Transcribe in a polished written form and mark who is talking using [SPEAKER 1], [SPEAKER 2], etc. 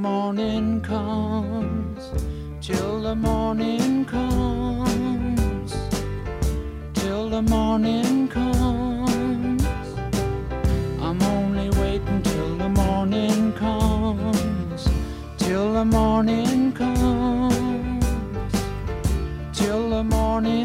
[SPEAKER 1] morning comes, till the morning comes, till the morning comes. I'm only waiting till the morning comes, till the morning comes, till the morning